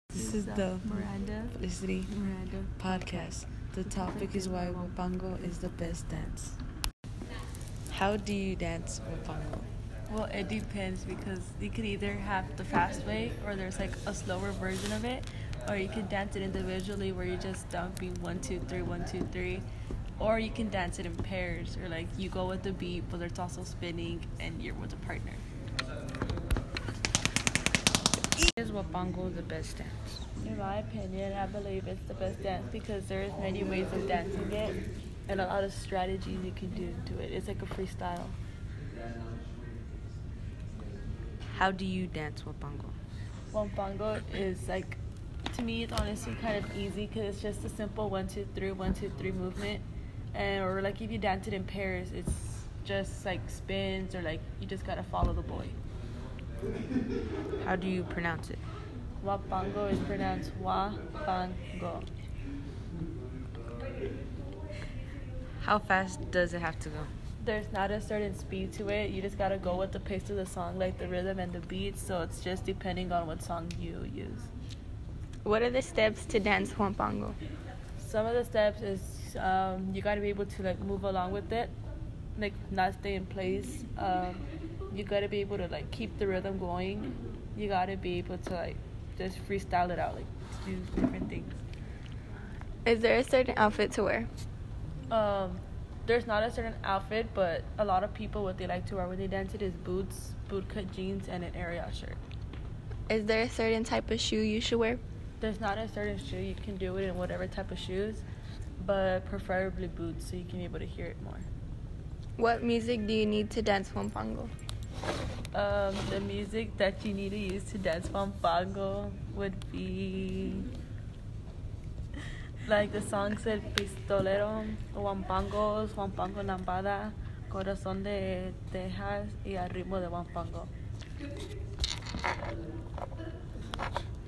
This is the Miranda Felicity podcast. The topic is why Wapango is the best dance. How do you dance Wapango? Well, it depends because you could either have the fast way or there's like a slower version of it, or you can dance it individually where you're just dumping 1 2 3 1 2 3, or you can dance it in pairs or like you go with the beat but there's also spinning and you're with a partner. Is Wapango the best dance? In my opinion, I believe it's the best dance because there's many ways of dancing it and a lot of strategies you can do to it. It's like a freestyle. How do you dance Wapango? Wampango is like, to me, it's honestly kind of easy because it's just a simple 1 2 3 1 2 3 movement, and or like if you dance it in pairs, it's just like spins or like you just gotta follow the boy. How do you pronounce it? Wapango is pronounced Wa-pango. How fast does it have to go? There's not a certain speed to it. You just gotta go with the pace of the song, like the rhythm and the beat. So it's just depending on what song you use. What are the steps to dance Wampango? Some of the steps is you gotta be able to like move along with it, like not stay in place. You gotta be able to like keep the rhythm going. You gotta be able to like just freestyle it out, like do different things. Is there a certain outfit to wear? There's not a certain outfit, but a lot of people what they like to wear when they dance it is boots, bootcut jeans, and an area shirt. Is there a certain type of shoe you should wear? There's not a certain shoe. You can do it in whatever type of shoes, but preferably boots so you can be able to hear it more. What music do you need to dance Wampango? The music that you need to use to dance Wampango would be like the songs El Pistolero, Wampangos, Wampango Lambada, Corazón de Texas y Al ritmo de Wampango.